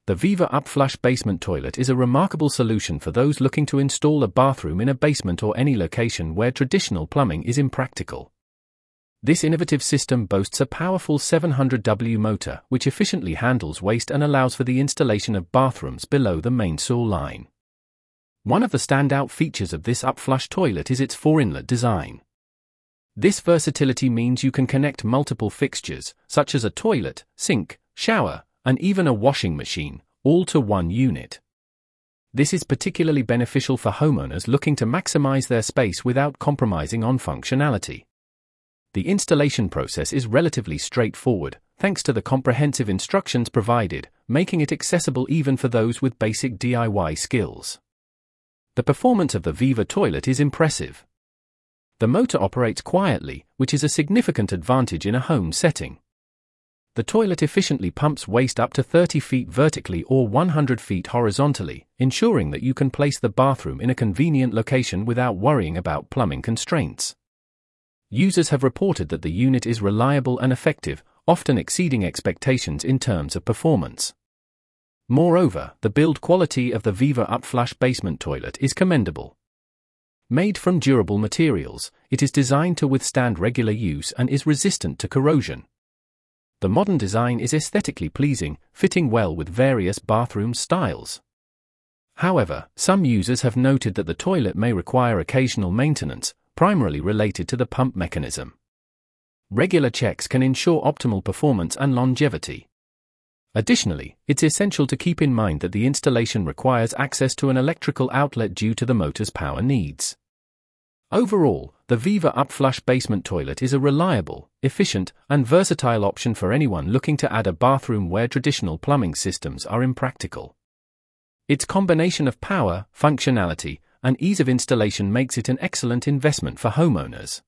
The Viva Upflush Basement Toilet is a remarkable solution for those looking to install a bathroom in a basement or any location where traditional plumbing is impractical. This innovative system boasts a powerful 700W motor which efficiently handles waste and allows for the installation of bathrooms below the main sewer line. One of the standout features of this upflush toilet is its 4-inlet design. This versatility means you can connect multiple fixtures, such as a toilet, sink, shower, and even a washing machine, all to one unit. This is particularly beneficial for homeowners looking to maximize their space without compromising on functionality. The installation process is relatively straightforward, thanks to the comprehensive instructions provided, making it accessible even for those with basic DIY skills. The performance of the Viva toilet is impressive. The motor operates quietly, which is a significant advantage in a home setting. The toilet efficiently pumps waste up to 30 feet vertically or 100 feet horizontally, ensuring that you can place the bathroom in a convenient location without worrying about plumbing constraints. Users have reported that the unit is reliable and effective, often exceeding expectations in terms of performance. Moreover, the build quality of the Viva Upflush Basement Toilet is commendable. Made from durable materials, it is designed to withstand regular use and is resistant to corrosion. The modern design is aesthetically pleasing, fitting well with various bathroom styles. However, some users have noted that the toilet may require occasional maintenance, primarily related to the pump mechanism. Regular checks can ensure optimal performance and longevity. Additionally, it's essential to keep in mind that the installation requires access to an electrical outlet due to the motor's power needs. Overall, the Viva Upflush Basement Toilet is a reliable, efficient, and versatile option for anyone looking to add a bathroom where traditional plumbing systems are impractical. Its combination of power, functionality, and ease of installation makes it an excellent investment for homeowners.